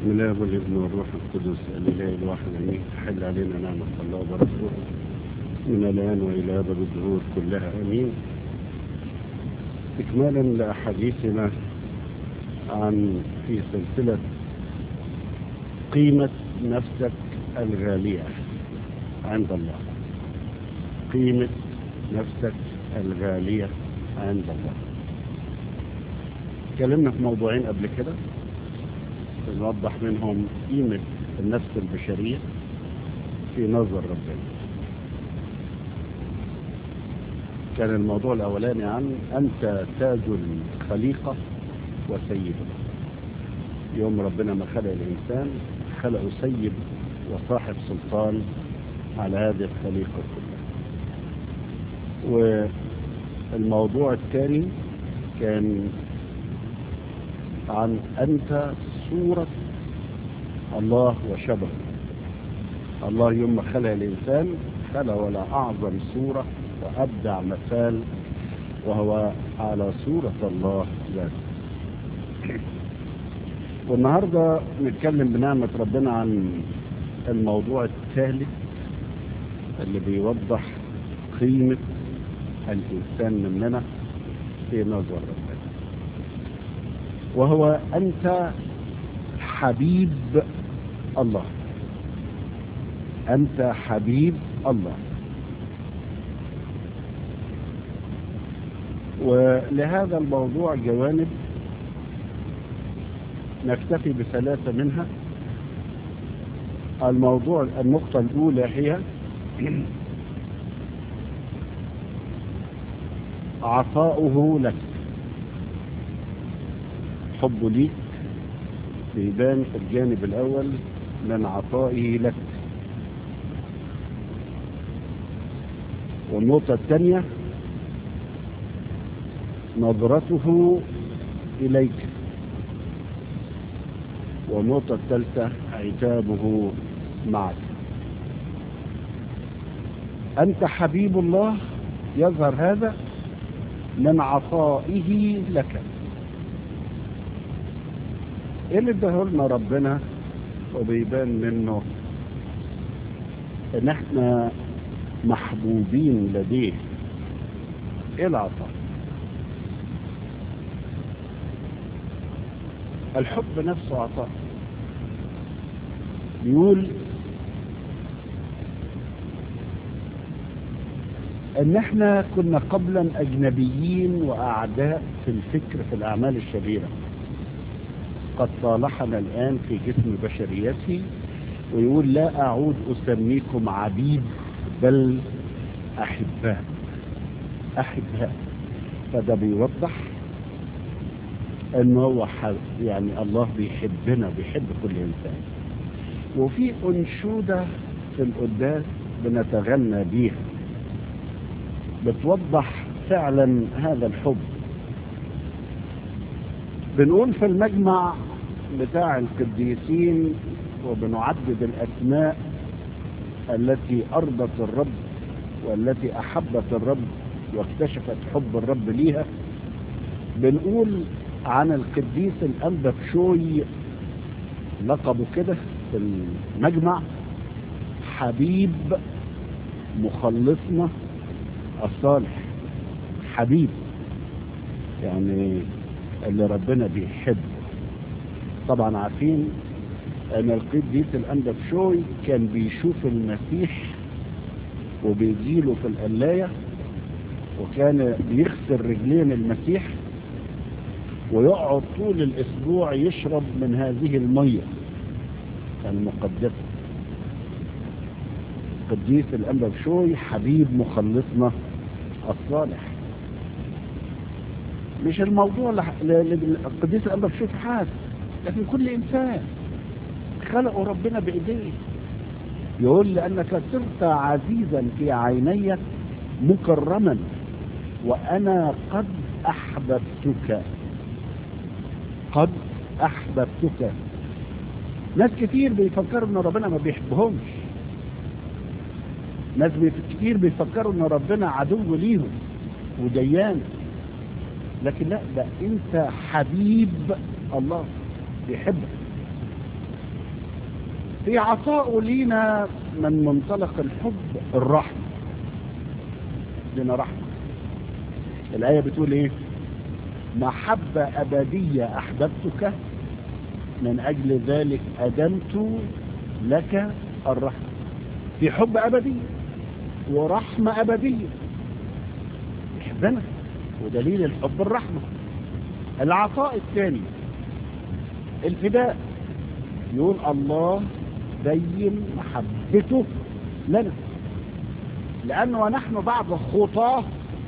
بسم الله والابن والروح القدس الإله الواحد امين. تحل علينا نعمة الله وبركاته من الآن وإلى أبد الدهور كلها امين. استكمالا لأحاديثنا عن في سلسلة قيمة نفسك الغالية عند الله. قيمة نفسك الغالية عند الله. تكلمنا في موضوعين قبل كده نوضح منهم قيمة النفس البشرية في نظر ربنا. كان الموضوع الأولاني عن أنت تاج الخليقة وسيدها. يوم ربنا ما خلق الإنسان خلقه سيد وصاحب سلطان على هذه الخليقة كلها. والموضوع الثاني كان عن أنت صورة الله وشبهه. الله يوم ما خلق الإنسان خلق ولا أعظم صورة وأبدع مثال وهو على صورة الله ذاته. والنهاردة نتكلم بنعمة ربنا عن الموضوع الثالث اللي بيوضح قيمة الإنسان مننا في نظر ربنا، وهو أنت حبيب الله. أنت حبيب الله. ولهذا الموضوع جوانب نكتفي بثلاثة منها. النقطة الأولى هي عطاؤه لك. حبه ليك بيبان في الجانب الأول من عطائه لك. والنقطة الثانية نظرته إليك. والنقطة الثالثة عتابه معك. أنت حبيب الله يظهر هذا من عطائه لك. ايه اللي اداه لنا ربنا وبيبان منه ان احنا محبوبين لديه؟ ايه العطاء؟ الحب نفسه عطاء. بيقول ان احنا كنا قبلا اجنبيين واعداء في الفكر في الاعمال الشريرة، قد صالحنا الآن في جسم بشريته. ويقول لا أعود أسميكم عبيد بل أحباء. أحباء. فده بيوضح أنه هو يعني الله بيحبنا، بيحب كل إنسان. وفي أنشودة في القداس بنتغنى بيها بتوضح فعلا هذا الحب. بنقول في المجمع بتاع القديسين وبنعدد الأسماء التي أرضت الرب والتي أحبت الرب واكتشفت حب الرب ليها. بنقول عن القديس الأنبا بشوي لقبه كده في المجمع حبيب مخلصنا الصالح. حبيب يعني اللي ربنا بيحب. طبعا عارفين ان القديس الأنبا بشوي كان بيشوف المسيح وبيجيله في القلاية، وكان بيغسل رجلين المسيح ويقعد طول الاسبوع يشرب من هذه المية المقدسة. القديس الأنبا بشوي حبيب مخلصنا الصالح. مش الموضوع القديس الأنبا بشوي حاس، لكن كل إنسان خلقه ربنا بإيديه. يقول لأنك صرت عزيزا في عيني مكرما وأنا قد أحببتك. قد أحببتك. ناس كتير بيفكروا أن ربنا ما بيحبهمش. ناس كتير بيفكروا أن ربنا عدو ليهم وديان. لكن لا، ده انت حبيب الله بيحبك. في عطاء لينا من منطلق الحب الرحمة، لنا رحمة. الآية بتقول ايه؟ محبة أبدية أحببتك من أجل ذلك أدمت لك الرحمة. في حب أبدي ورحمة أبدية، يحبنا، ودليل الحب الرحمة. العطاء الثاني الفداء، يقول الله بين محبته لنا، لأنه ونحن بعد خطاه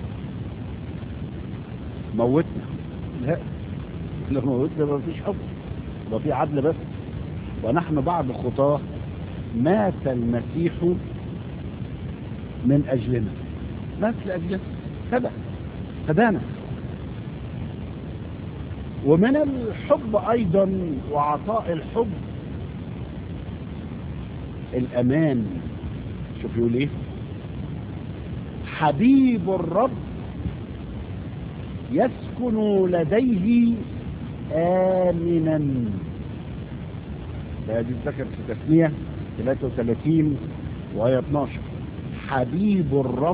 موتنا. لا، لو موتنا ما فيش حب، ما في عدل بس. ونحن بعد خطاه مات المسيح من أجلنا، مات لأجلنا، فدانا. ومن الحب أيضا وعطاء الحب الأمان. شوف يقول ايه؟ حبيب الرب يسكن لديه آمنا. هذه ذكر في تثنية 33 وآية 12. حبيب الرب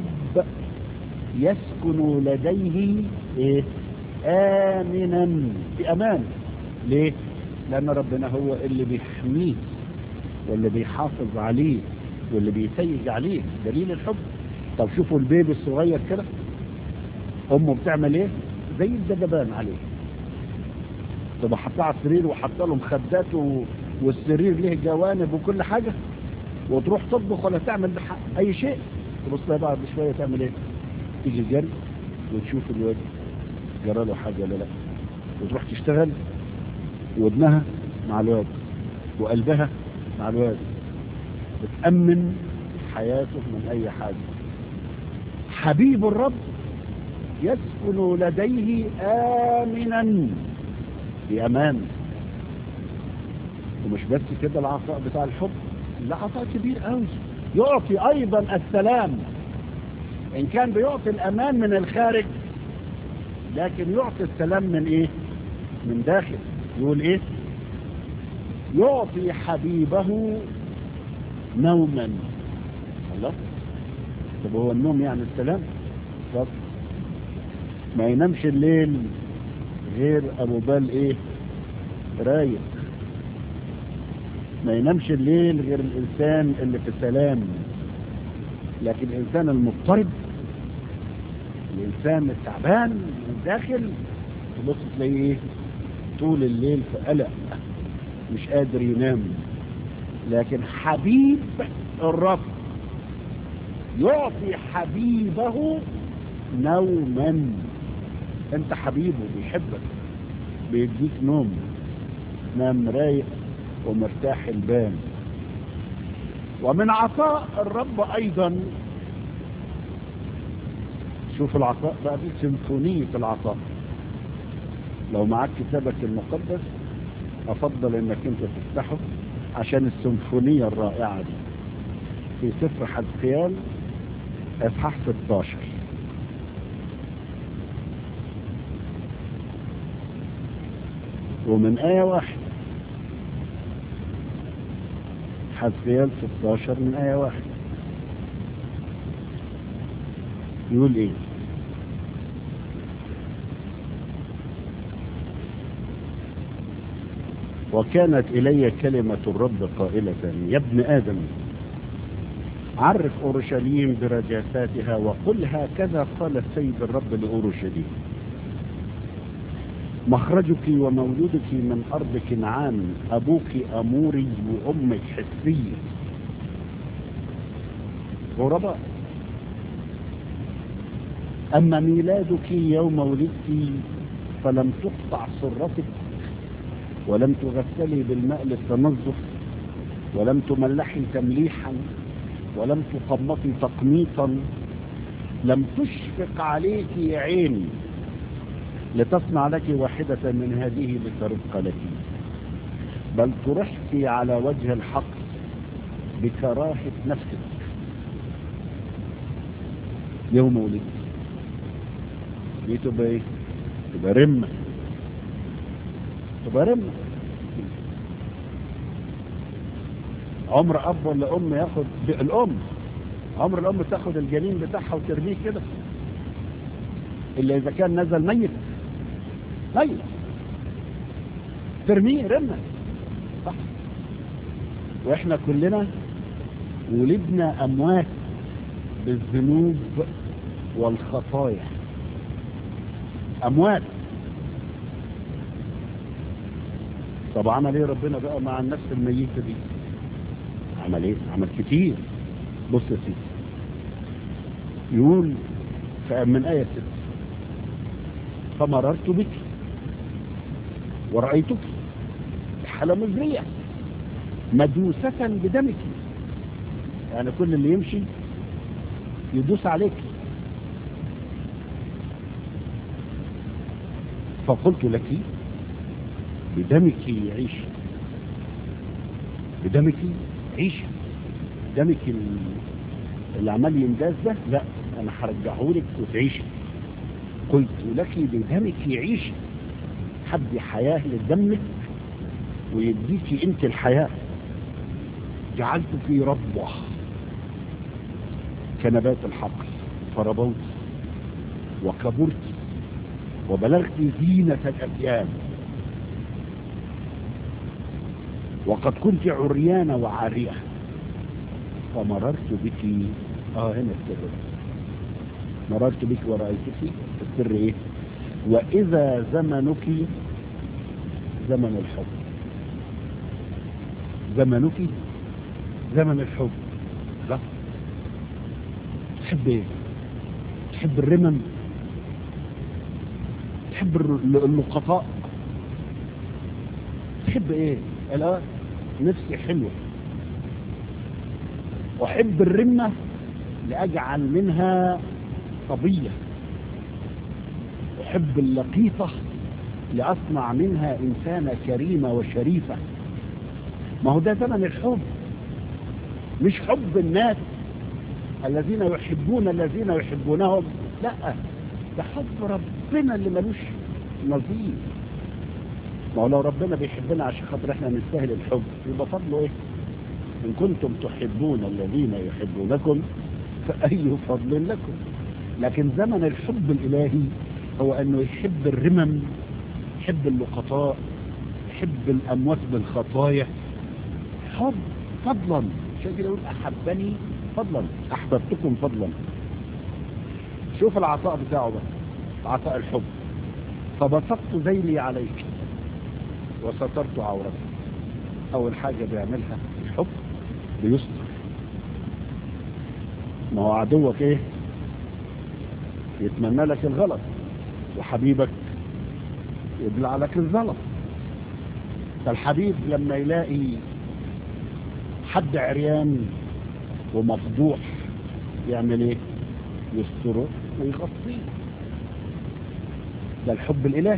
يسكن لديه ايه؟ آمنا، في أمان. ليه؟ لأن ربنا هو اللي بيحميه واللي بيحافظ عليه واللي بيتيج عليه، دليل الحب. طب شوفوا البيبي الصغير كده، أمه بتعمل ايه؟ زي الدببان عليه، تبقى حطها على السرير وحطها له مخدات والسرير له جوانب وكل حاجة، وتروح تطبخ ولا تعمل أي شيء. تبص لها بعد شوية تعمل ايه؟ تيجي جري وتشوف الواد جرى له حاجة ولا لا، وتروح تشتغل، ودنها مع الواد وقلبها مع الواد، بتأمن حياته من أي حاجة. حبيب الرب يسكن لديه آمنا، بأمان. ومش بس كده العطاء بتاع الحب، لا، عطاء كبير قوي. يعطي أيضا السلام. إن كان بيعطي الأمان من الخارج، لكن يعطي السلام من إيه؟ من داخل. يقول إيه؟ يعطي حبيبه نوما. الله، طب هو النوم يعني السلام؟ طب ما ينامش الليل غير أبو بال إيه؟ رايق. ما ينامش الليل غير الإنسان اللي في سلام. لكن الإنسان المضطرب، الإنسان التعبان من الداخل، تبص تلاقيه إيه؟ طول الليل في قلق، مش قادر ينام. لكن حبيب الرب يعطي حبيبه نوما. انت حبيبه بيحبك، بيديك نوم، نام رايق ومرتاح البال. ومن عطاء الرب ايضا، شوف العطاء بقى، دي سيمفونية العطاء. لو معاك كتابك المقدس افضل انك انت تفتحه عشان السيمفونية الرائعة دي. في سفر حزقيال اصحاح 16، ومن آية 1. حزقيال 16 من آية 1 يقول ايه؟ وكانت إلي كلمة الرب قائلة يا ابن آدم عرف أورشليم برجاساتها وقل هكذا قال السيد الرب لأورشليم مخرجك ومولودك من أرض كنعان، أبوك أموري وأمك حثي غرباء. أما ميلادك يوم ولدت فلم تقطع سرتك ولم تغسلي بالماء للتنظف ولم تملحي تمليحا ولم تقمطي تقميطا، لم تشفق عليك عيني لتصنع لك واحدة من هذه لترق لك، بل طرحت على وجه الحق بكراهة نفسك يوم ولدت. دي تبقى ايه؟ تبقى رمة، تبقى رمة. عمر اب ولا ام ياخد عمر الام تاخد الجنين بتاعها وترميه كده الا اذا كان نزل ميت ترميه رمى، صح؟ واحنا كلنا ولدنا اموات بالذنوب والخطايا، اموات. طب عمل ايه ربنا بقى مع النفس الميتة دي؟ عمل ايه؟ عمل كتير. بص يا سيدي، يقول من آية 6: فمررت بك ورأيتك حالة مزرية مدوسة بدمك، يعني كل اللي يمشي يدوس عليك. فقلت لك بدمك عيش، بدمك عيش، دمك اللي عمال ينداس ده لا انا هرجعه لك وتعيشي. قلت لك بدمك يعيش، حد حياة لدمك ويديكي انت الحياة. جعلت في ربوة كنبات الحقل، فربوت وكبرت وبلغت زينة الأديان، وقد كنت عريانة وعارية فمررت بك. هنا السر، مررت بك ورأيتك. السر ايه؟ وإذا زمنك زمن الحب، زمنك زمن الحب. لا تحب ايه؟ تحب الرمم؟ تحب اللقطاء؟ تحب ايه؟ الآن نفسي حلوة، أحب الرمة لأجعل منها صبية، أحب اللقيطة لأصنع منها إنسانة كريمة وشريفة. ما هو ده زمن الحب، مش حب الناس الذين يحبون الذين يحبونهم، لا، ده حب ربنا اللي ملوش نظير. ما هو لو ربنا بيحبنا عشان خاطر احنا نستاهل الحب يبقى فضله ايه؟ ان كنتم تحبون الذين يحبونكم فأي فضل لكم. لكن زمن الحب الالهي هو انه يحب الرمم، يحب اللقطاء، يحب الاموات بالخطايا، حب فضلا. عشان كده يقول احبني فضلا، احببتكم فضلا. شوف العطاء بتاعه بقى، عطاء الحب. فبسطت ذيلي عليك وسترت عورتك. اول حاجة بيعملها الحب بيستر. ما هو عدوك ايه؟ يتمنى لك الغلط، وحبيبك يبلع لك الزلط. فالحبيب لما يلاقي حد عريان ومفضوح يعمل ايه؟ يستره ويغطيه. ده الحب الالهي.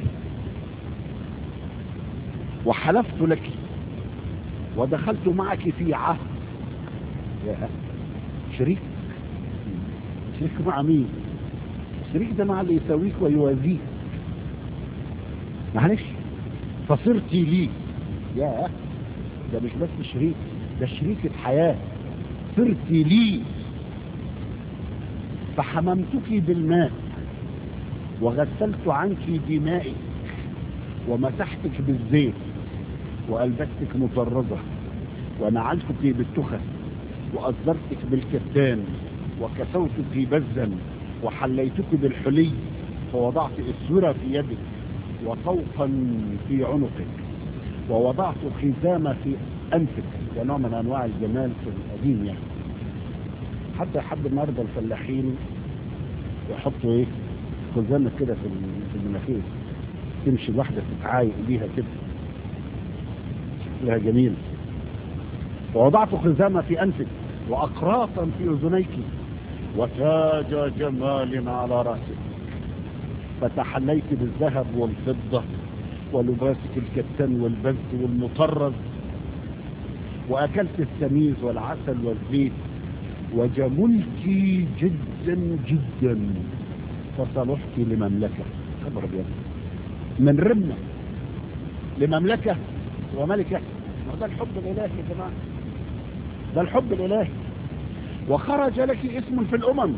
وحلفت لك ودخلت معك في عهد. يا شريك، شريك مع مين؟ شريك ده مع اللي يساويك ويوازيك. معلش، فصرت لي. يا ده مش بس شريك، ده شريكة حياة. صرت لي فحممتك بالماء وغسلت عنك دمائك ومسحتك بالزيت وألبستك مطرزة ونعلتك بالتخت وأصدرتك بالكتان وكسوتك بزا وحليتك بالحلي فوضعت السرى في يدك وطوقا في عنقك ووضعت خزامة في أنفك. ده نوع من أنواع الجمال في القديم يعني. حتى حد النهارده الفلاحين يحطوا ايه؟ خزامة كده في المناخير، تمشي واحدة تتعايق بيها كده، شكلها جميل. ووضعت خزامة في أنفك وأقراطا في أذنيك وتاج جمال على رأسك فتحليت بالذهب والفضة ولباسك الكتان والبز والمطرز وأكلت السميز والعسل والزيت وجملت جدا جدا فصلحت لمملكة. خبر بيد من رمة لمملكة وملكة. وهذا الحب الإلهي يا جماعة. ده الحب الإلهي. وخرج لك اسم في الأمم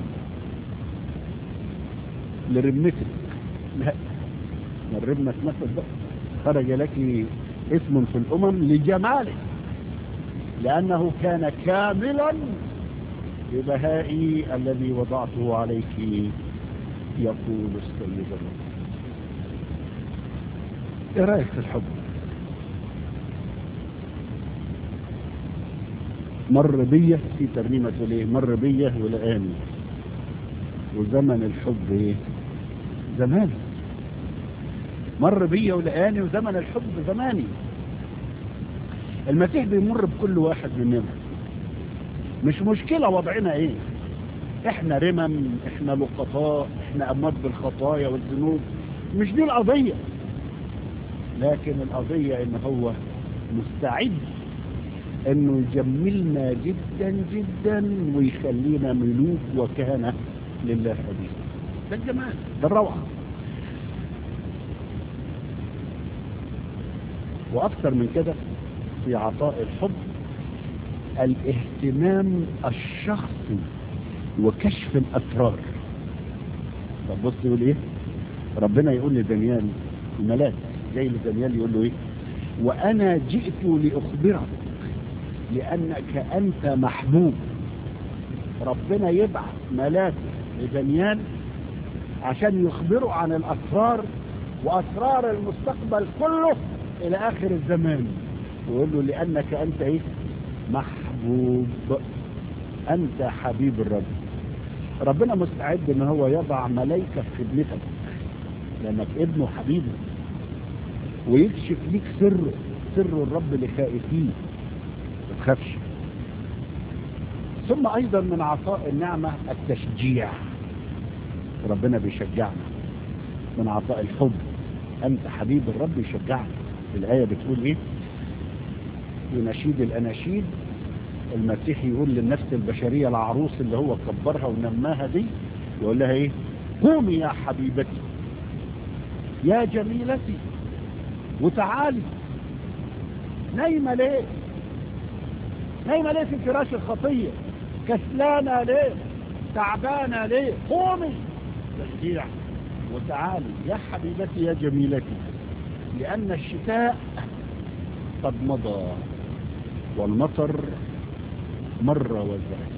لرمتك، لا، ما الرمة اتنفذ بقى. خرج لك اسم في الأمم لجمالك، لأنه كان كاملا ببهائي الذي وضعته عليك، يقول السيد الرب. ايه رأيك في الحب؟ مر بيا في ترنيمة ليه، مر بيا ولقاني، وزمن الحب ايه؟ زماني. مر بيا ولقاني وزمن الحب زماني. المسيح بيمر بكل واحد مننا، مش مشكلة وضعنا ايه، احنا رمم، احنا لقطاء، احنا اموات بالخطايا والذنوب، مش دي القضية. لكن القضية ان هو مستعد انه يجملنا جدا جدا ويخلينا ملوك وكهنة لله أبيه. ده الجمال، ده الروعة. واكثر من كده في عطاء الحب الاهتمام الشخصي وكشف الاسرار. طب بص يقول ايه؟ ربنا يقول لدانيال، الملاك جاي لدانيال يقول له ايه؟ وانا جئت لاخبرك لانك انت محبوب. ربنا يبعث ملاك لدانيال عشان يخبره عن الاسرار واسرار المستقبل كله الى اخر الزمان، ويقول له لانك انت ايه؟ محبوب، انت حبيب الرب. ربنا مستعد ان هو يضع ملائكة في خدمتك لانك ابنه حبيبه، ويكشف ليك سر الرب لخائفين، ما تخافش. ثم ايضا من عطاء النعمة التشجيع، ربنا بيشجعنا من عطاء الحب. انت حبيب الرب يشجعنا. الآية بتقول ايه؟ ونشيد الاناشيد المسيح يقول للنفس البشرية العروس اللي هو كبرها ونماها دي، يقول لها ايه؟ قومي يا حبيبتي يا جميلتي وتعالي. نايمة ليه؟ نايمة ليه في فراش الخطية؟ كسلانة ليه؟ تعبانة ليه؟ قومي تشجيع وتعالي يا حبيبتي يا جميلتي، لأن الشتاء قد مضى والمطر مر وزرع.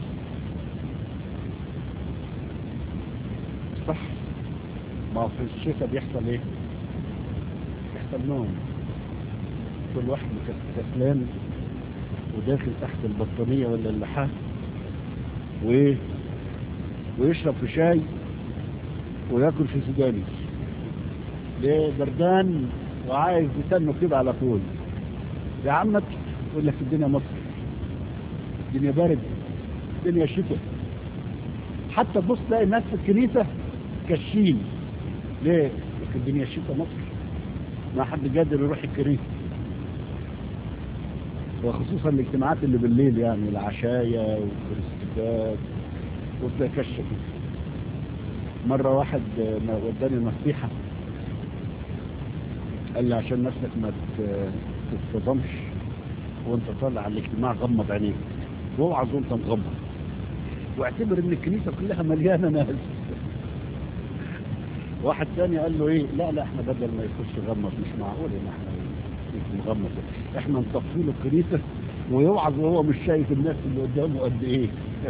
صح، ما في الشتاء بيحصل ايه؟ بيحصل نوم، كل واحد كسلان وداخل تحت البطانية ولا اللحاف وايه، ويشرب في شاي وياكل في سوداني. ليه؟ بردان وعايز يتنه كده على طول. يا عمك يقول لك الدنيا مصر، الدنيا بارد، الدنيا شتاء. حتى تبص تلاقي الناس في الكنيسة كشين. ليه؟ لك الدنيا شتاء مصر، ما حد قادر يروح الكنيسة، وخصوصا الاجتماعات اللي بالليل، يعني العشاية والكريستيفات وتلاقي كشة كده. مرة واحد وداني نصيحة، قال لي عشان نفسك ما تتصدمش وانت طالع على الاجتماع غمض عينيك، واوعظ وانت مغمض، واعتبر ان الكنيسة كلها مليانة ناس. واحد ثاني قال له ايه؟ لا احنا بدل ما يخش غمض، مش معقول ان احنا مغمض، احنا نطفي له الكنيسة ويوعظ وهو مش شايف الناس اللي قدامه قد ايه.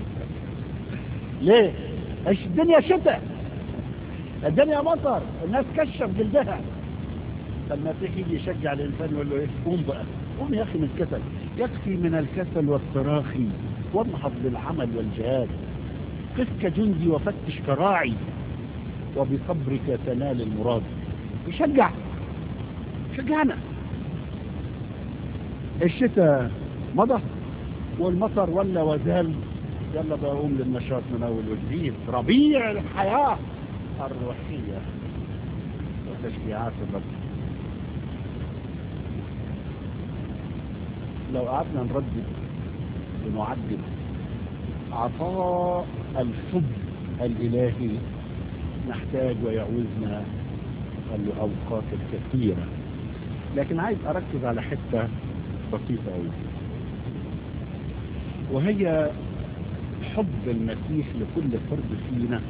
ليه؟ الدنيا شتاء، الدنيا مطر، الناس كشف جلدها. فالمسيح يجي يشجع الانسان يقول له ايه؟ قوم بقى، قوم يا اخي من الكسل، يكفي من الكسل والتراخي وانهض للعمل والجهاد. قف كجندي وفتش كراعي وبصبرك تنال المراد. شجعنا. الشتاء مضى والمطر ولا وزال، يلا بقى قوم للنشاط من اول وجديد. ربيع الحياة الروحية وتشجيعات الرب. لو قعدنا نردد ونعدد عطاء الحب الإلهي نحتاج ويعوزنا الأوقات الكثيرة، لكن عايز أركز على حتة بسيطة أوي. وهي حب المسيح لكل فرد فينا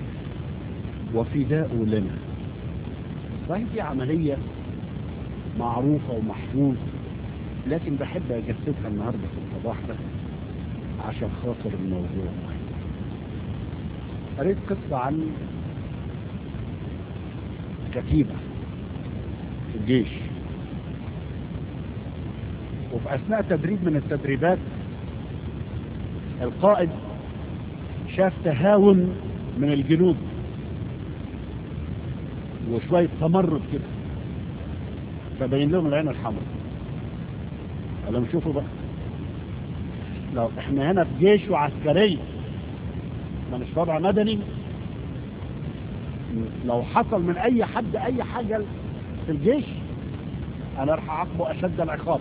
وفداءه لنا. صحيح دي عملية معروفة ومحفوظ، لكن بحب أجسدها النهاردة في الصباح ده عشان خاطر الموضوع. قريت قصة عن كتيبة في الجيش، وفي أثناء تدريب من التدريبات القائد شاف تهاون من الجنود وشوية تمرد كده، فبين لهم العين الحمراء. قال لهم شوفوا بقى، لو احنا هنا في جيش وعسكري ما مش وضع مدني، لو حصل من اي حد اي حاجة في الجيش انا راح اعاقبه اشد العقاب.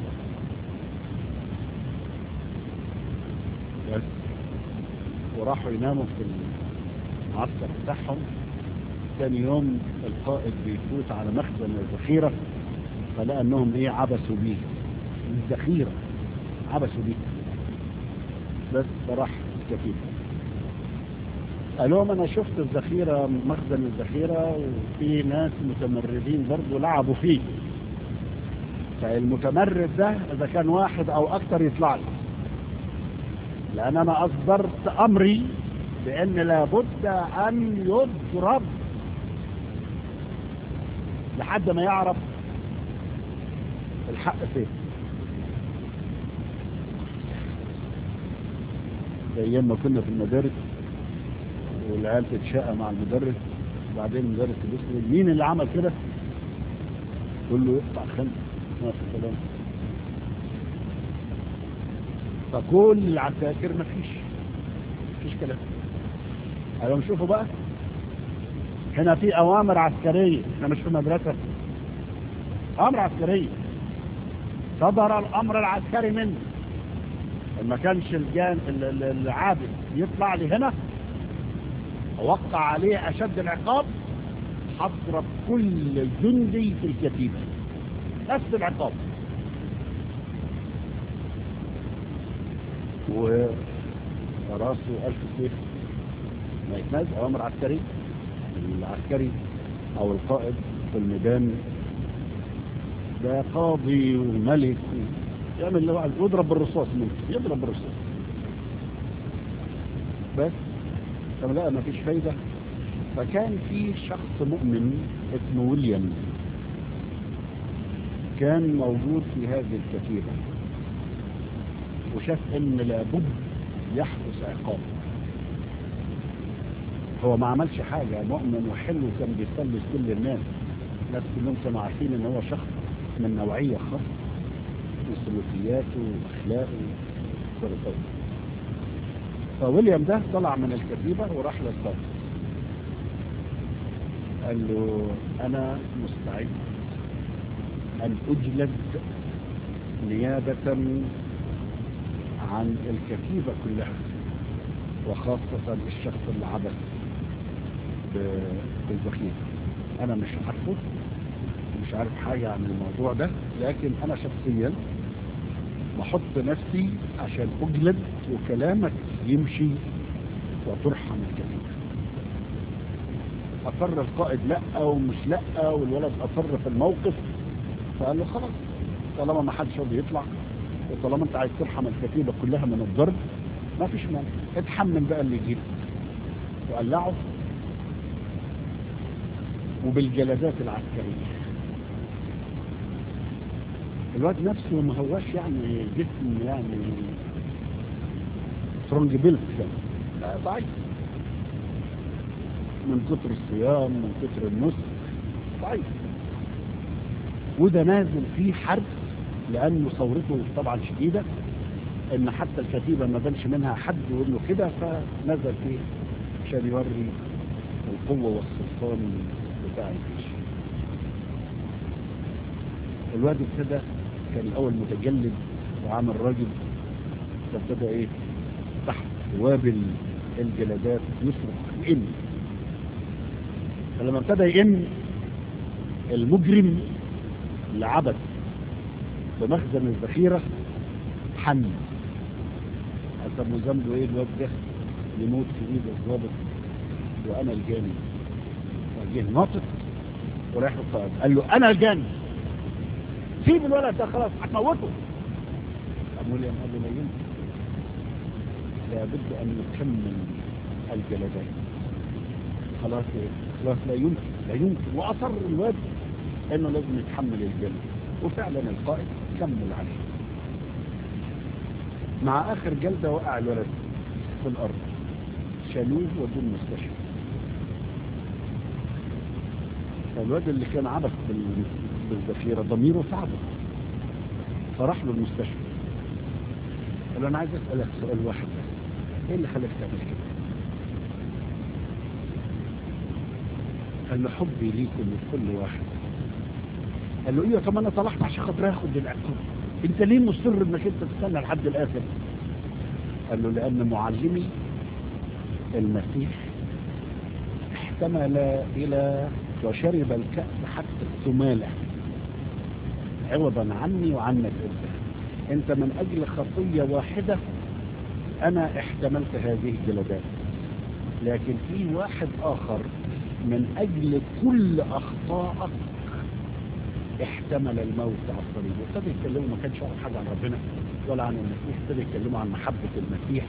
بس وراحوا يناموا في المعسكر بتاعهم. ثاني يوم القائد بيفوت على مخزن الذخيرة فلقى انهم عبسوا بيه الذخيرة، عبسوا بيه. بس فراح كتيب قال لهم انا شفت الذخيرة، مخزن الذخيرة، وفي ناس متمردين برضو لعبوا فيه، فالمتمرد ده اذا كان واحد او اكتر يطلع لي، لان انا اصدرت امري بان لابد ان يضرب لحد ما يعرف الحق فين. ايام ما كنا في المدارس والعيال تتشقى مع المدرس، وبعدين المدرس يسأل مين اللي عمل كده، يقول له يقطع خلق ما في الكلام. فكل العساكر مفيش كلام. قالوا شوفوا بقى، هنا في اوامر عسكريه، احنا مش في مدرسه، امر عسكري، صدر الامر العسكري مني، ما كانش العابد يطلع لي هنا اوقع عليه اشد العقاب، هضرب كل جندي في الكتيبه نفس العقاب. وراسه 1000 سيف ما يتنازل. اوامر عسكري، العسكري او القائد في الميدان ده قاضي وملك، يعمل اللي بعد، يضرب بالرصاص، ممكن يضرب بالرصاص. بس طب لا ما فيش فايدة. فكان في شخص مؤمن اسمه ويليام كان موجود في هذه الكتيبة، وشاف ان لابد يحدث عقاب. هو ما عملش حاجة، مؤمن وحلو، كان بيصلي كل الناس كلهم كانوا عارفين ان هو شخص من نوعية خاصة في سلوكياته واخلاقه وتصرفاته. فويليام ده طلع من الكتيبة وراح للقائد، قال له انا مستعد ان اجلد نيابة عن الكتيبة كلها، وخاصة الشخص اللي عبث بالذخيرة. انا مش عارفه، مش عارف حاجة عن الموضوع ده، لكن انا شخصيا بحط نفسي عشان اجلد وكلامك يمشي وترحم الكتيبة. اصر القائد لا ومش لا، والولد اصر في الموقف، فقال له خلاص طالما ما حدش راضي يطلع، وطالما انت عايز ترحم الكتيبة كلها من الضرب، ما فيش مانع، اتحمل بقى اللي يجيب. وقلعه وبالجلدات العسكرية. الواد نفسه ما هواش يعني جسم يعني سترونج بيلت، لا ضعيف من كتر الصيام، من كتر النص، ضعيف. وده نازل فيه حرب، لأنه ثورته طبعا شديدة، ان حتى الكتيبة ما بانش منها حد يقول له كده، فنزل فيه عشان يوري القوة والسلطان بتاع الجيش. الواد ابتدى، كان الاول متجلد وعامل راجل، فابتدى تحت وابل الجلدات يصرخ يئن. فلما ابتدى يئن، المجرم اللي عبث بمخزن الذخيرة حن، طب وذنبه ايه الواد ده يموت في ايد الضابط وانا الجاني؟ فجه ناطط ورايح القائد قال له انا الجاني، سيب الولد ده خلاص هتموته. ابو ويليام قال له لا يمكن، لابد ان نكمل الجلدات. خلاص لا يمكن لا يمكن، واصر الواد انه لازم يتحمل الجلد، وفعلا القائد كمل عليه. مع اخر جلده وقع الولد في الارض، شالوه ودوه المستشفى. فالواد اللي كان عبث بالذخيره ضميره تعبه، فراح له المستشفى قال له انا عايز اسالك سؤال واحد بس، ايه اللي خلاك تعمل كده؟ قال له حبي ليكم لكل واحد. قال له ايوه، طب انا طلعت عشان خاطر اخد العقاب، انت ليه مصر انك انت تستنى لحد الاخر؟ قال له لان معلمي المسيح احتمل الى وشرب الكأس حتى الثمالة عوضا عني وعنك انت من اجل خطية واحدة انا احتملت هذه الجلدات، لكن في واحد اخر من اجل كل اخطائك احتمل الموت على الصليب. وابتدى يتكلموا، ما كانش يعرف حاجه عن ربنا ولا عن المسيح، ابتدى يتكلموا عن محبه المسيح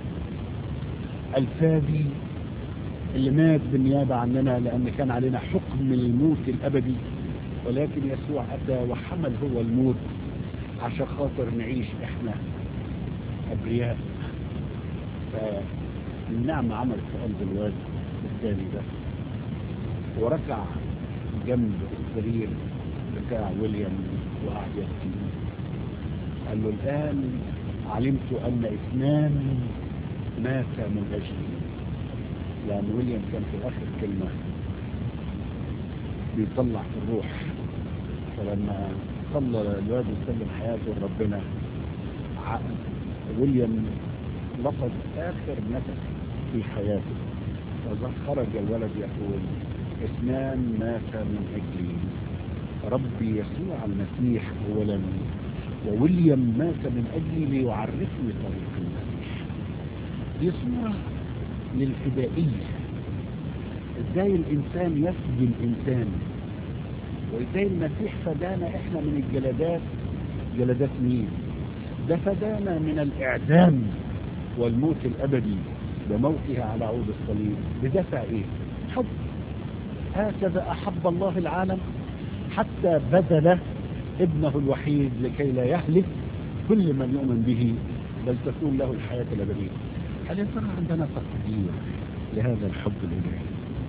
الفادي اللي مات بالنيابه عننا لان كان علينا حكم الموت الابدي، ولكن يسوع اتى وحمل هو الموت عشان خاطر نعيش احنا ابرياء. فالنعمه عملت في قلب الواد الثاني ده، وركع جنب السرير بتاع ويليام وقعد يبكي. قال له الآن علمت أن اثنان ماتا من أجلي، لأن ويليام كان في آخر كلمة بيطلع في الروح، فلما صلى الواد وسلم حياته لربنا ويليام لفظ آخر نفس في حياته، فخرج الولد يقول اثنان ماتا من أجلي، ربي يسوع المسيح أولا وويليام مات من أجلي ليعرفني طريق المسيح. دي صورة للفدائية، ازاي الإنسان يفدي الإنسان، وازاي المسيح فدانا احنا من الجلدات. جلدات مين؟ ده فدانا من الإعدام والموت الأبدي بموته على عود الصليب. بدافع ايه؟ حب. هكذا أحب الله العالم حتى بذل ابنه الوحيد لكي لا يهلك كل من يؤمن به بل تكون له الحياة الأبدية. هل يا ترى عندنا تقدير لهذا الحب الإلهي؟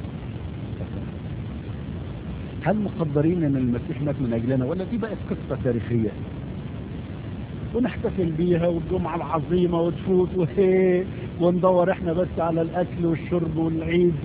هل مقدرين أن المسيح مات من أجلنا، ولا دي بقت قصة تاريخية ونحتفل بيها والجمعة العظيمة وتفوت وندور احنا بس على الأكل والشرب والعيد،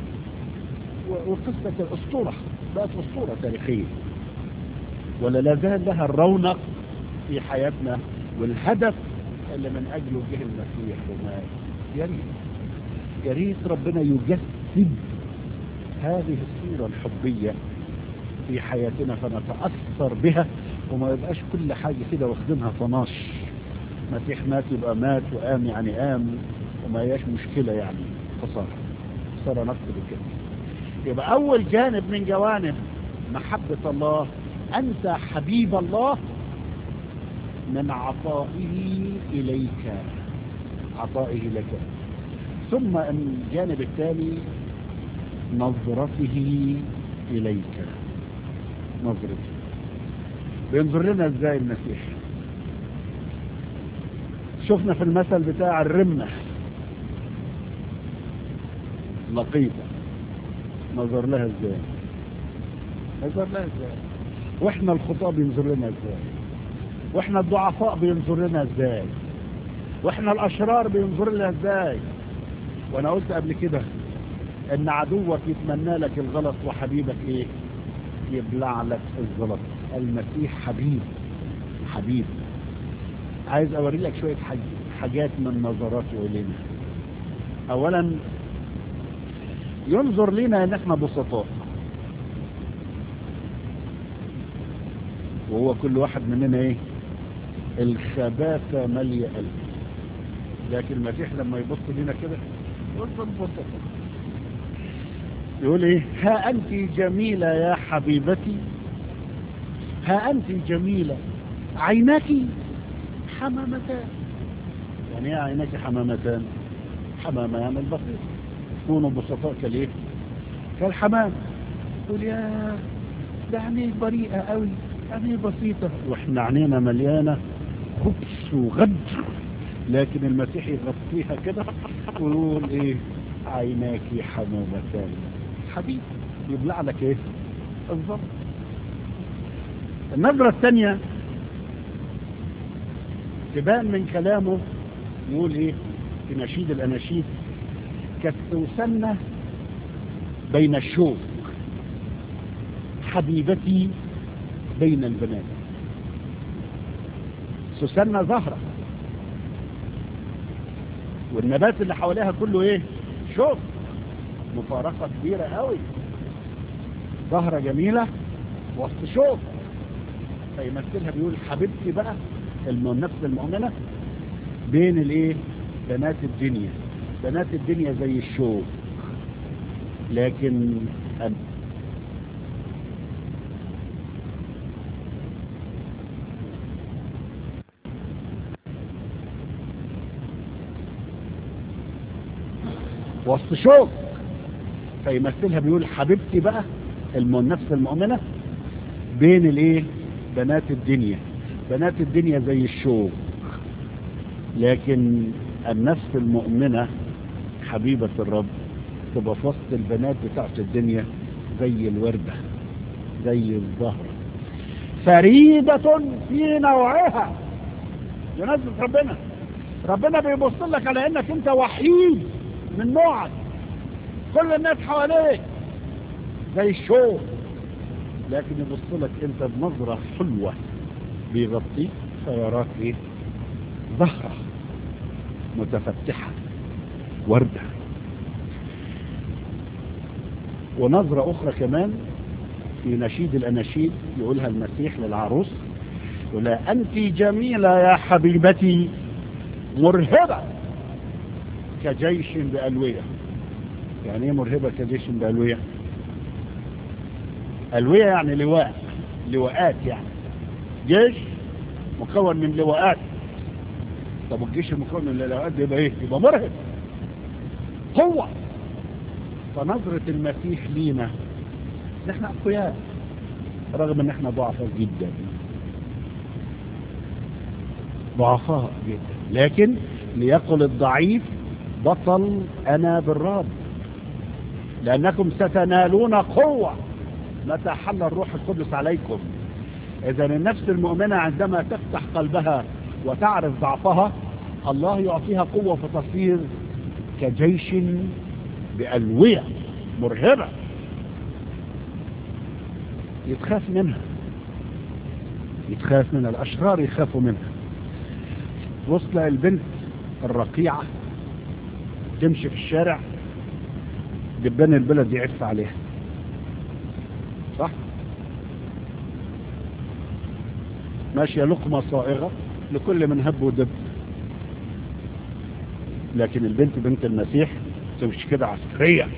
وقصة الأسطورة بقت أسطورة تاريخية، ولا لا زال لها الرونق في حياتنا والهدف اللي من أجله جه المسيح ومات؟ يا ريت ربنا يجسد هذه الصورة الحبية في حياتنا فنتأثر بها، وما يبقاش كل حاجة كده واخدينها طناش. مسيح مات يبقى مات، وقام يعني قام، وما هياش مشكلة يعني خسارة نفس بكده. يبقى أول جانب من جوانب محبة الله أنت حبيب الله من عطائه إليك، عطائه لك. ثم الجانب الثاني نظرته إليك، نظرته. بينظر لنا ازاي المسيح؟ شفنا في المثل بتاع الرمة لقيطة، نظر لها ازاي؟ واحنا الخطاة بينظر لنا ازاي؟ واحنا الضعفاء بينظر لنا ازاي؟ واحنا الاشرار بينظر لنا ازاي؟ وانا قلت قبل كده ان عدوك يتمنى لك الغلط وحبيبك ايه؟ يبلع لك الغلط. المسيح حبيب. عايز اوري لك شوية حاجات من نظراته الينا. اولا ينظر لنا ان احنا بسطاء، وهو كل واحد مننا ايه؟ الخباثة مالية قلبه. لكن المسيح لما يبص لنا كده يقول ايه؟ ها انت جميلة يا حبيبتي، ها انت جميلة، عيناك حمامتان. يعني ايه عيناك حمامتان؟ حمامة يعني البسيط، كونوا بسطاء كالايه؟ كالحمام. يقول يا ده عينيه بريئة قوي، عينيه بسيطة، واحنا عينينا مليانة خبث وغدر، لكن المسيح يغطيها كده ويقول ايه؟ عيناك حمامتان. حبيب يبلع لك ايه؟ الظبط. النظرة الثانية تبان من كلامه، يقول ايه في نشيد الاناشيد؟ كالسوسنة بين الشوك، حبيبتي بين البنات. سوسنة زهرة، والنبات اللي حواليها كله ايه؟ شوك، مفارقة كبيرة قوي، زهرة جميلة وسط شوك. فيمثلها بيقول حبيبتي بقى النفس المؤمنة بين الايه؟ بنات الدنيا. بنات الدنيا زي الشوك، لكن وسط شوك. فيمثلها بيقول حبيبتي بقى النفس المؤمنة بين الايه؟ بنات الدنيا. بنات الدنيا زي الشوك، لكن النفس المؤمنة حبيبة الرب تبقى في وسط البنات بتاعت الدنيا زي الوردة، زي الزهرة، فريدة في نوعها. ينزل ربنا بيبص لك على انك انت وحيد من نوعك، كل الناس حواليك زي الشوك، لكن يبص لك انت بنظرة حلوة، بيغطيك فيراك ايه؟ زهرة متفتحة، وردة. ونظرة اخرى كمان في نشيد الاناشيد يقولها المسيح للعروس، يقول انت جميلة يا حبيبتي، مرهبة كجيش بألوية. يعني ايه مرهبة كجيش بألوية؟ ألوية يعني لواء، لواءات، يعني جيش مكون من لواءات. طب الجيش المكون من اللواءات ده يبقى ايه؟ يبقى مرهب، قوة. فنظرة المسيح لينا نحن أقوياء رغم ان احنا ضعفاء جدا، ضعفاء جدا، لكن ليقل الضعيف بطل انا بالرب، لانكم ستنالون قوة متى حل الروح القدس عليكم. اذا النفس المؤمنة عندما تفتح قلبها وتعرف ضعفها، الله يعطيها قوة فتصير كجيش بألوية مرهبة يتخاف منها، الأشرار يخافوا منها. وصل البنت الرقيعة تمشي في الشارع دبان البلد يعف عليها، صح؟ ماشية لقمة صائغة لكل من هب ودب. لكن البنت بنت المسيح تمشي كده عسكرية،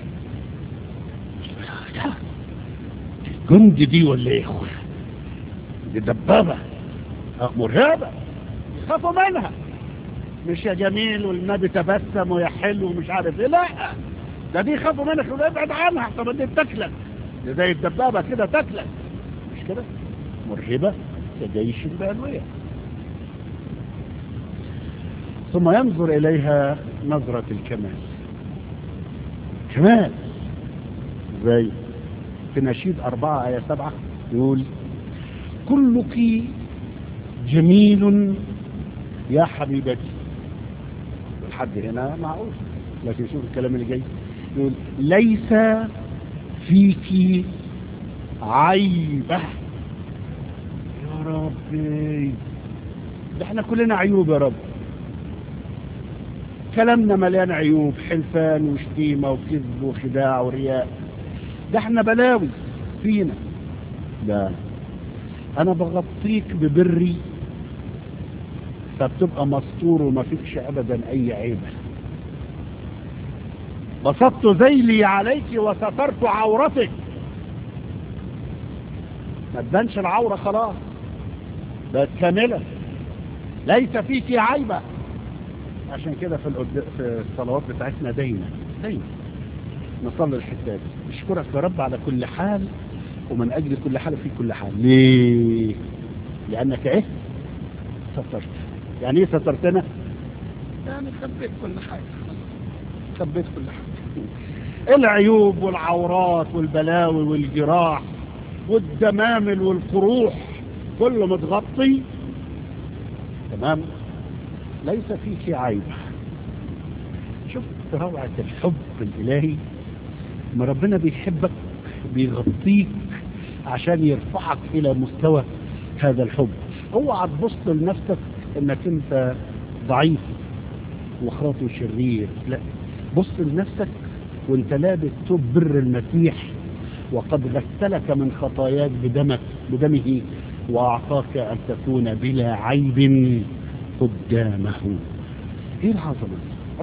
جند دي ولا ايه؟ دي دبابة مرهبة يخافوا منها. مش يا جميل والنبي تبسم ويا حلو ومش عارف ايه، لا، ده دي يخافوا منك وابعد عنها. طب دي تاكلك، دي زي الدبابة كده تاكلك، مش كده؟ مرهبة كجيش بألوية. ثم ينظر إليها نظرة الكمال. كمال زي في نشيد 4 آية 7 يقول كلك جميل يا حبيبتي. الحد هنا معقول، لكن شوف الكلام اللي جاي يقول ليس فيك عيبة. يا ربي، ده احنا كلنا عيوب يا رب، كلامنا مليان عيوب، حلفان وشتيمة وكذب وخداع ورياء، ده احنا بلاوي فينا. لا، انا بغطيك ببري فبتبقى مستور وما فيكش ابدا اي عيبة. بسطت ذيلي عليك وسترت عورتك، ما تبانش العورة خلاص، بقت كاملة ليس فيك عيبة. عشان كده في الصلوات بتاعتنا دايما نصلي الحتات، نشكرك يا رب على كل حال ومن اجل كل حال وفي كل حال. ليه؟ لانك ايه؟ سترت. يعني ايه سترتنا؟ يعني خبيت كل حاجة، خبيت كل حاجة، العيوب والعورات والبلاوي والجراح والدمامل والقروح كله متغطي تمام، ليس فيك عيب. شفت روعة الحب الإلهي؟ ما ربنا بيحبك بيغطيك عشان يرفعك إلى مستوى هذا الحب. اوعى تبص لنفسك انك انت ضعيف وخاطئ وشرير، لا، بص لنفسك وانت لابس ثوب بر المسيح وقد غسلك من خطاياك بدمه واعطاك ان تكون بلا عيب قدامه. ايه العظمه؟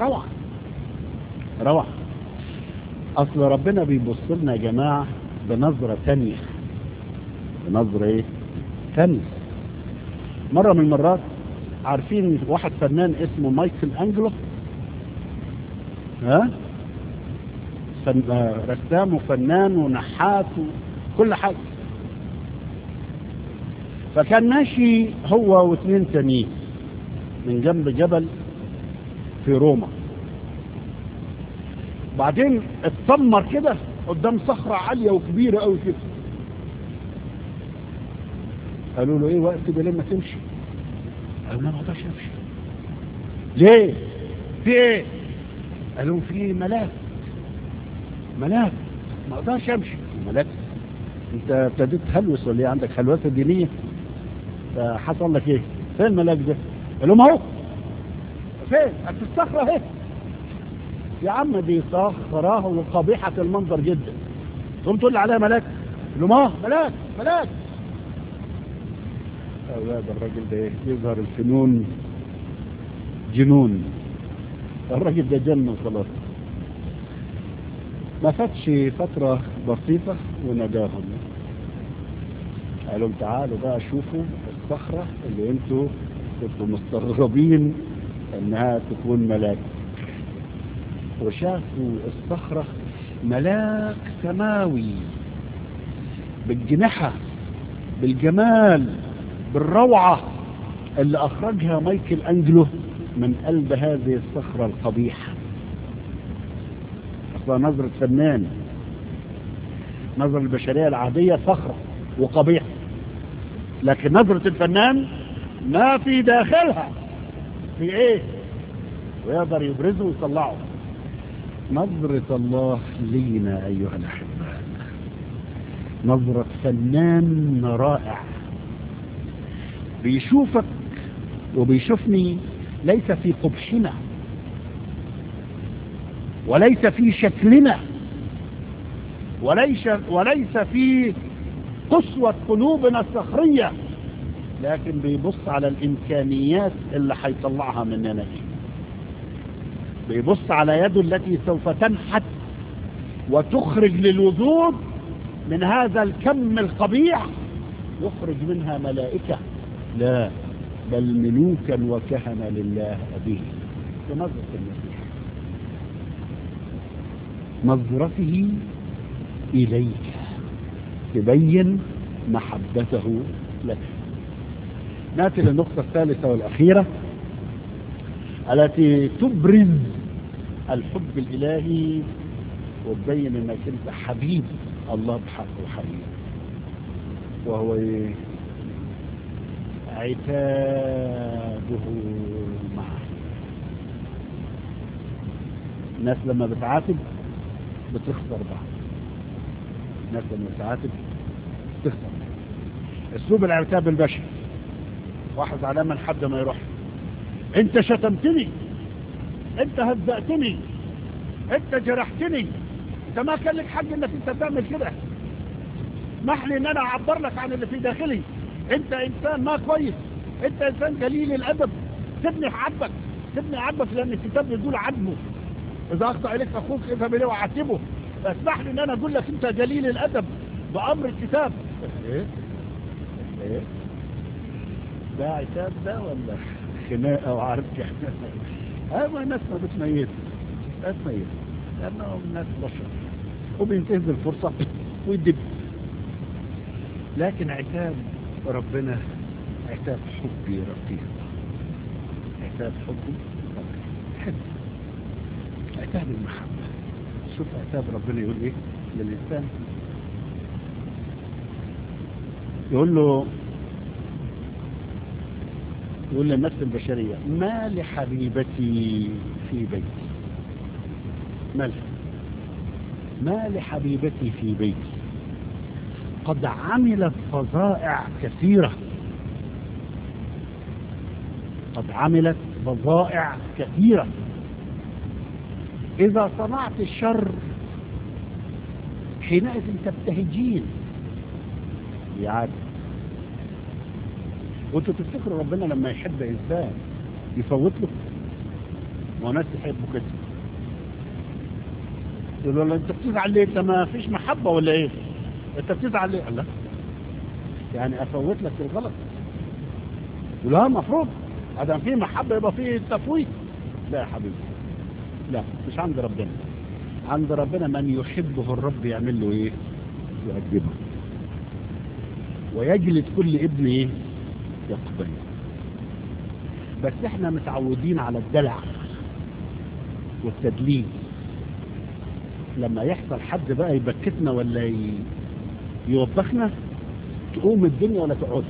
روعه. اصل ربنا بيبص لنا يا جماعه بنظره ثانيه، بنظره ايه ثانيه. مره من المرات عارفين واحد فنان اسمه مايكل انجلو؟ ها؟ رسام وفنان ونحات وكل حاجه. فكان ماشي هو واثنين تانيين من جنب جبل في روما، بعدين اتسمر كده قدام صخرة عالية وكبيرة قوي كده. قالوا له ايه وقت كده ليه ما تمشي؟ قالوا ما اقدرش امشي. ليه؟ في ايه؟ قالوا في ملاك ما اقدرش امشي. ملاك؟ انت ابتديت تهلوس ولا ايه؟ عندك هلوسة دينية؟ حصل لك ايه؟ فين الملاك ده؟ قالوا ما هو فين؟ في الصخرة اهي. يا عم دي صخرة وقبيحة المنظر جدا، تقوم تقول لي عليها ملاك؟ قالوا ما ملاك. أولاد الراجل ده يظهر الفنون جنون، الراجل ده جنن خلاص. ما فاتش فترة بسيطة ونجاهم. قالوا تعالوا بقى شوفوا الصخرة اللي انتوا كنتوا مستغربين انها تكون ملاك. وشافوا الصخرة ملاك سماوي بالجناحة بالجمال بالروعة اللي اخرجها مايكل انجلو من قلب هذه الصخرة القبيحة. اصلا نظرة فنان، نظرة البشرية العادية صخرة وقبيحة، لكن نظرة الفنان ما في داخلها في ايه ويقدر يبرزه ويطلعه. نظرة الله لينا ايها الاحباء نظرة فنان رائع، بيشوفك وبيشوفني ليس في قبحنا وليس في شكلنا وليس في قسوة قلوبنا الصخرية، لكن بيبص على الإمكانيات اللي هيطلعها مننا دي. بيبص على يده التي سوف تنحت وتخرج للوجود من هذا الكم القبيح، يخرج منها ملائكة، لا بل ملوكا وكهنة لله أبيه. بنظرة المسيح، نظرته إليك تبين محبته لك. نأتي للنقطة الثالثة والأخيرة التي تبرز الحب الإلهي وتبين أنك أنت حبيب الله بحق وحقيقة، وهو عتابه معه. الناس لما بتعاتب بتخسر بعض، الناس لما بتعاتب تخسر. اسلوب العتاب البشري، واحد على من حد ما يروح، انت شتمتني، انت هزأتني، انت جرحتني، انت ما كان لك حق انك انت تعمل كده، اسمح لي ان انا اعبر لك عن اللي في داخلي، انت انسان ما كويس، انت انسان قليل الادب، سيبني عاتبك، سيبني عاتبك، لان الكتاب بيقول عاتبه. اذا اخطأ اليك اخوك اذهب اليه وعاتبه. اسمح لي ان انا اقول لك انت جليل الادب بامر الكتاب. ايه ايه ده عتاب ده ولا خناقه وعارف ايوه ناس ما بتميز، ناس ميت لانهم ناس بشر وبينتهز الفرصه ويدب. لكن عتاب ربنا عتاب حبي رقيق، عتاب حبي حب، عتاب المحبه. شوف عتاب ربنا يقول ايه للانسان، يقول للنفس البشرية: ما لحبيبتي في بيتي، ما لحبيبتي في بيتي قد عملت فظائع كثيرة، قد عملت فظائع كثيرة. إذا صنعت الشر حينئذ تبتهجين. يعني وانتوا تفتكروا ربنا لما يحب انسان يفوت له؟ وناس يحبوا كده يقولوا له: انت بتزعل ليه؟ انت ما فيش محبه ولا ايه؟ انت بتزعل ليه؟ لا يعني افوت لك الغلط. لا مفروض ادم فيه محبه يبقى فيه تفويت. لا يا حبيبي، لا مش عند ربنا. عند ربنا من يحبه الرب يعمل له ايه؟ يؤدبه ويجلد كل ابن ايه؟ يقبل. بس احنا متعودين على الدلع والتدليل. لما يحصل حد بقى يبكتنا ولا يوبخنا تقوم الدنيا ولا تقعدش.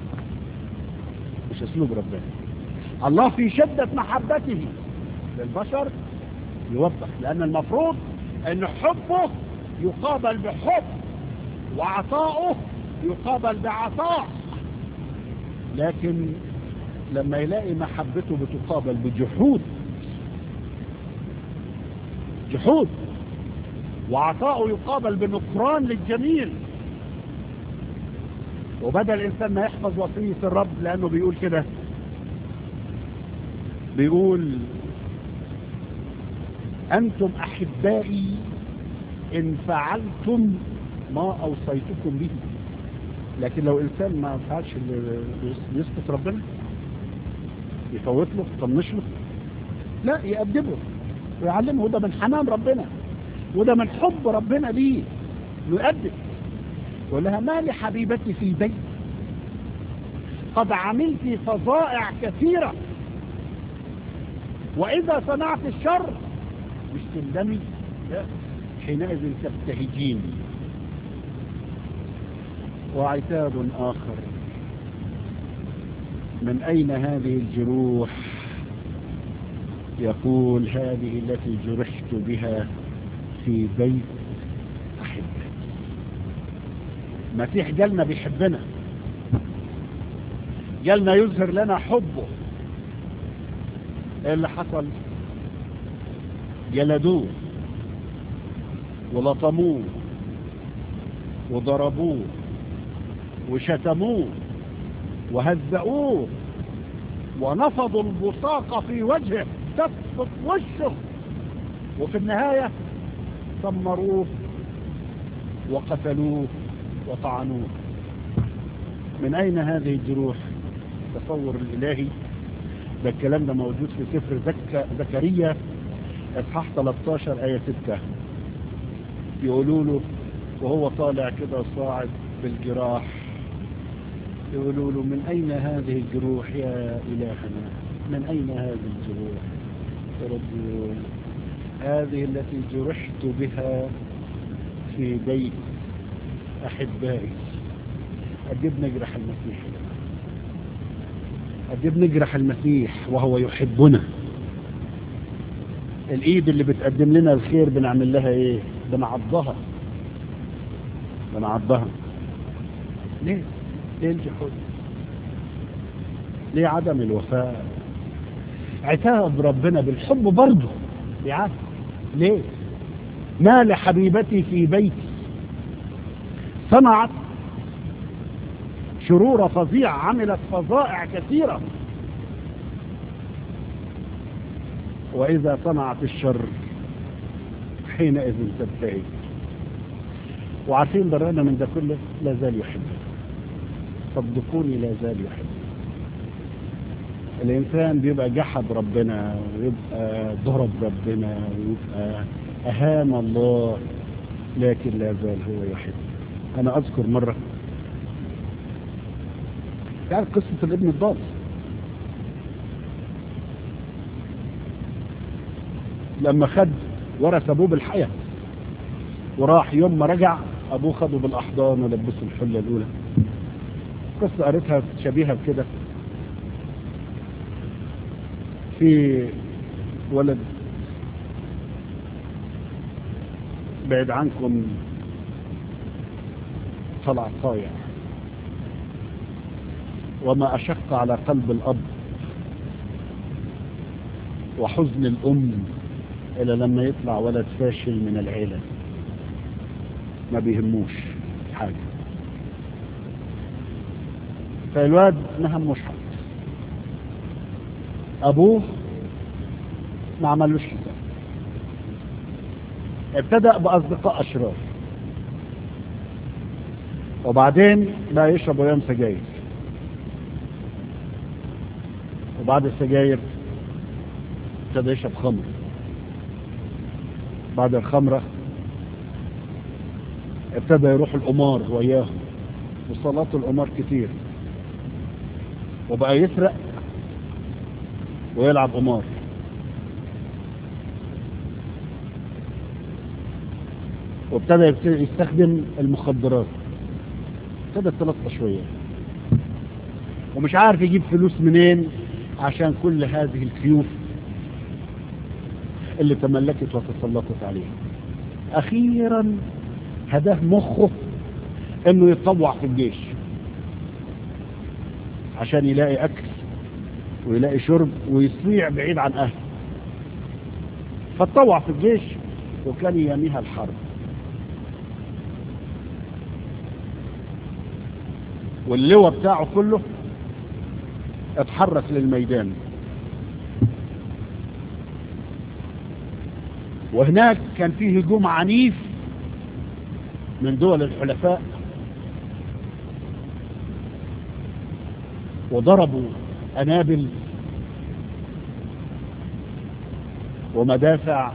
مش اسلوب ربنا. الله في شدة محبته للبشر يوبخ، لان المفروض ان حبه يقابل بحب وعطاؤه يقابل بعطاء. لكن لما يلاقي محبته بتقابل بجحود، جحود، وعطاؤه يقابل بنكران للجميل، وبدأ الإنسان ما يحفظ وصية الرب، لأنه بيقول كده، بيقول: أنتم أحبائي إن فعلتم ما أوصيتكم به. لكن لو إنسان ما فعلش يسقط ربنا، يفوت له، يطنش له، لا يأدبه ويعلمه. وده من حنان ربنا، وده من حب ربنا ليه، يؤدب. ولها: ما لحبيبتي في بيت قد عملت فظائع كثيرة، وإذا صنعت الشر مش تندمي، لا حينئذ تبتهجين. وعتاب آخر: من أين هذه الجروح؟ يقول: هذه التي جرحت بها في بيت أحبتي. المسيح جالنا بيحبنا، جالنا يظهر لنا حبه. ايه اللي حصل؟ جلدوه ولطموه وضربوه وشتموه وهزأوه ونفضوا البصاق في وجهه، تسقط وشه، وفي النهاية دمروه وقتلوه وطعنوه. من أين هذه الجروح؟ تصور الإلهي. ده الكلام ده موجود في سفر زكريا اصحاح 13 آية 6. يقولوا له وهو طالع كده صاعد بالجراح، يقولوا له: من أين هذه الجروح يا إلهنا؟ من أين هذه الجروح؟ يردون: هذه التي جرحت بها في بيت أحبائي. أجيب نجرح المسيح، أجيب نجرح المسيح وهو يحبنا. الإيد اللي بتقدم لنا الخير بنعمل لها إيه؟ بنعضها، بنعضها. ليه؟ ليه الجحود؟ ليه عدم الوفاء؟ عتاب ربنا بالحب برضه بيعاتب. ليه؟ ما لحبيبتي في بيتي صنعت شرور فظيعة، عملت فظائع كثيرة. وإذا صنعت الشر حينئذ تبتعد. وعارفين برانا من ده كله لا زال يحب، صدقوني لا زال يحب. الإنسان بيبقى جحد ربنا ويبقى ضرب ربنا ويبقى أهان الله، لكن لا زال هو يحب. أنا أذكر مرة يعني قصة الابن الضال. لما خد ورث أبوه بالحياة وراح يوم ما رجع أبوه خده بالأحضان ولبسه الحلة الأولى. قصة قريتها شبيهة بكده، في ولد بعيد عنكم طلع صايع، وما أشق على قلب الأب وحزن الأم إلا لما يطلع ولد فاشل من العيلة ما بيهموش حاجة. فالواد ما هموش حاجة، أبوه ما عملوش حساب، ابتدأ بأصدقاء أشرار، وبعدين بقى يشرب ويام سجاير، وبعد السجاير ابتدى يشرب خمر، بعد الخمرة ابتدى يروح القمار وياهم، وصلاة القمار كتير، وبقى يسرق ويلعب قمار. وابتدى يستخدم المخدرات، ابتدى تلطش شوية، ومش عارف يجيب فلوس منين عشان كل هذه الكيوف اللي تملكت وتسلطت عليه. اخيرا هداه مخه انه يتطوع في الجيش عشان يلاقي اكل ويلاقي شرب ويصيع بعيد عن اهله. فاتطوع في الجيش، وكان ياميها الحرب، واللواء بتاعه كله اتحرك للميدان. وهناك كان فيه هجوم عنيف من دول الحلفاء، وضربوا أنابل ومدافع،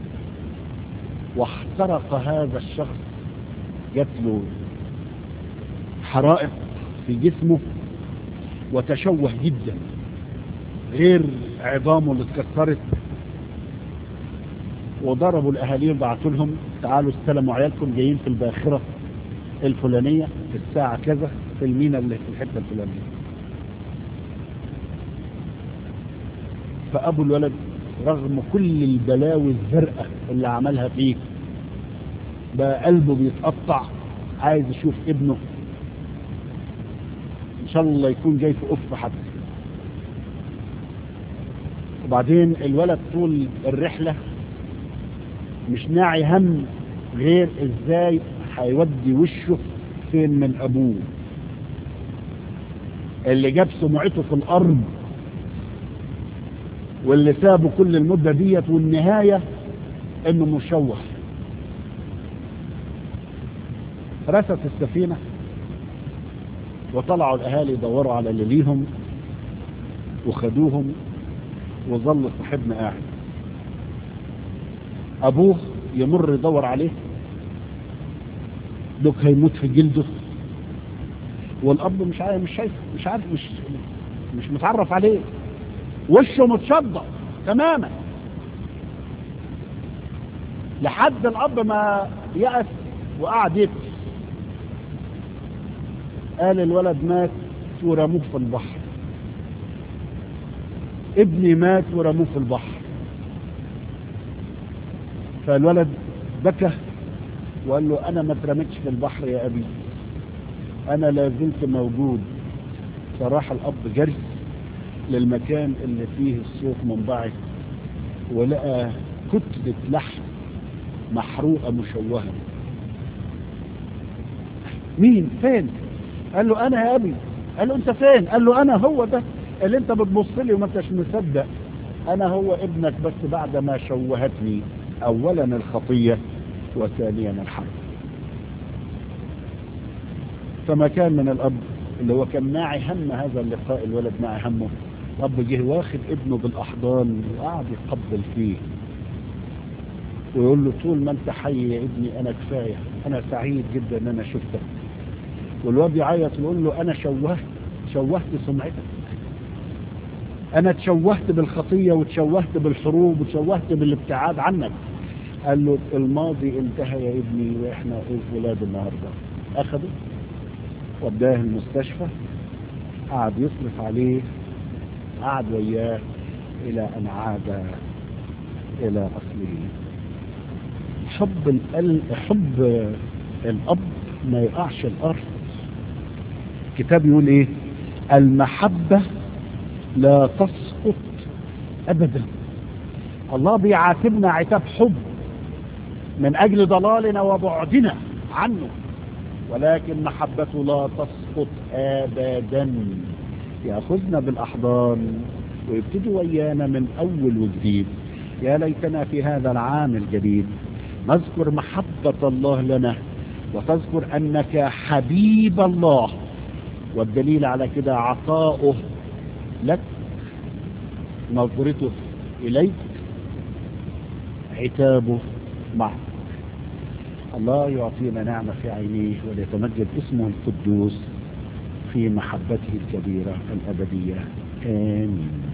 واحترق هذا الشخص، جات له حرائق في جسمه وتشوه جدا، غير عظامه اللي اتكسرت. وضربوا الأهالي وبعتوا لهم تعالوا استلموا عيالكم جايين في الباخرة الفلانية في الساعة كذا في المينا اللي في الحتة الفلانية. فأبو الولد رغم كل البلاوي الزرقاء اللي عملها فيه بقى قلبه بيتقطع، عايز يشوف ابنه ان شاء الله يكون جاي في قف حتى. وبعدين الولد طول الرحلة مش ناعي هم غير ازاي هيودي وشه فين من ابوه اللي جاب سمعته في الارض، واللي سابه كل المدة ديت، والنهاية انه مشوه. رست السفينة وطلعوا الاهالي يدوروا على اللي ليهم وخدوهم، وظل صاحبنا قاعد. ابوه يمر يدور عليه، دوك هيموت في جلده، والاب مش عارف مش متعرف عليه، وشه متشضع تماما، لحد الاب ما يأس وقعد يبكي. قال الولد مات ورموه في البحر، ابني مات ورموه في البحر. فالولد بكى وقال له انا ما اترميتش في البحر يا ابي، انا لا زلت موجود. فراح الاب جري للمكان اللي فيه الصوت منبعث، ولقى كتلة لحم محروقة مشوهة. مين فين؟ قال له انا يا ابي. قال له انت فين؟ قال له انا هو ده اللي انت بتبص لي وما انتش مصدق. أنا هو ابنك، بس بعد ما شوهتني أولا الخطية وثانيا الحرب. فما كان من الأب اللي هو كان ناعي هم هذا اللقاء، الولد ناعي همه، الأب جه واخد ابنه بالأحضان وقعد يقبل فيه ويقول له طول ما انت حي يا ابني أنا كفاية، أنا سعيد جدا أن أنا شفتك. والواد يعيط ويقول له أنا شوهت سمعتك، أنا تشوهت بالخطية وتشوهت بالحروب وتشوهت بالابتعاد عنك. قال له الماضي انتهى يا ابني، وإحنا ولاد النهاردة. أخذه وداه المستشفى، قعد يصرف عليه، قعد وياه إلى أن عاد إلى أصله. حب الأب ما يقعش الأرض. الكتاب يقول إيه؟ المحبة لا تسقط أبدا. الله بيعاتبنا عتاب حب من أجل ضلالنا وبعدنا عنه، ولكن محبته لا تسقط أبدا. يأخذنا بالأحضان ويبتدي ويانا من أول وجديد. يا ليتنا في هذا العام الجديد نذكر محبة الله لنا، وتذكر أنك حبيب الله، والدليل على كده عطاؤه لك، نظرته إليك، عتابه معك. الله يعطينا نعمة في عينيه، وليتمجد اسمه القدوس في محبته الكبيرة الأبدية. آمين.